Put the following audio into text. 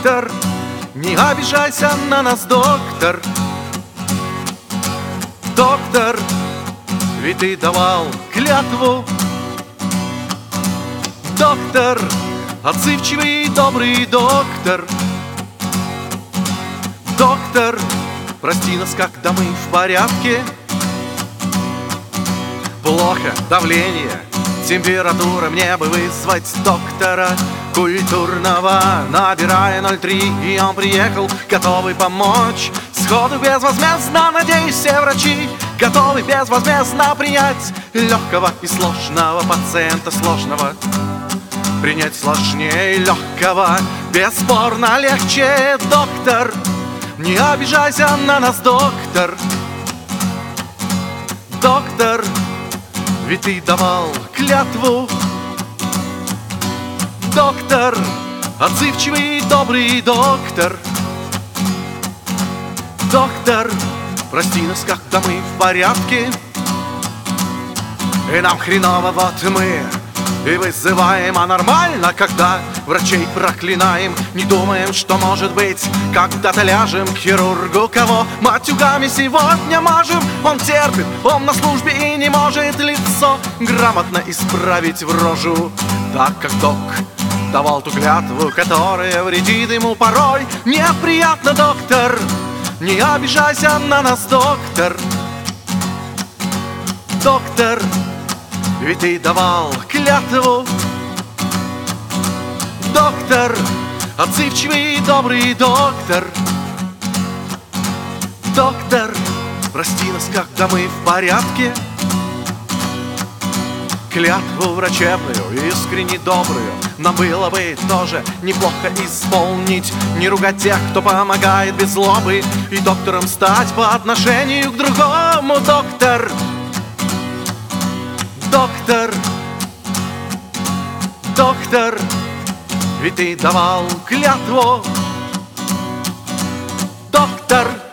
Доктор, не обижайся на нас, доктор. Доктор, ведь ты давал клятву. Доктор, отзывчивый, добрый доктор. Доктор, прости нас, когда мы в порядке. Плохо давление, температура, мне бы вызвать доктора культурного. Набирая 03, и он приехал, готовый помочь. Сходу безвозмездно, надеюсь, все врачи готовы безвозмездно принять легкого и сложного пациента, сложного принять сложнее легкого. Бесспорно легче, доктор, не обижайся на нас, доктор. Доктор, ведь ты давал клятву. Доктор, отзывчивый, добрый доктор. Доктор, прости нас, когда мы в порядке. И нам хреново, вот мы и вызываем. А нормально, когда врачей проклинаем. Не думаем, что может быть, когда-то ляжем к хирургу, кого матюгами сегодня мажем. Он терпит, он на службе и не может лицо грамотно исправить в рожу, так как док давал ту клятву, которая вредит ему порой. Неприятно, доктор, не обижайся на нас, доктор. Доктор, ведь ты давал клятву. Доктор, отзывчивый, добрый доктор. Доктор, прости нас, когда мы в порядке. Клятву врачебную, искренне добрую, нам было бы тоже неплохо исполнить. Не ругать тех, кто помогает без злобы, и доктором стать по отношению к другому. Доктор, доктор, доктор, ведь ты давал клятву. Доктор,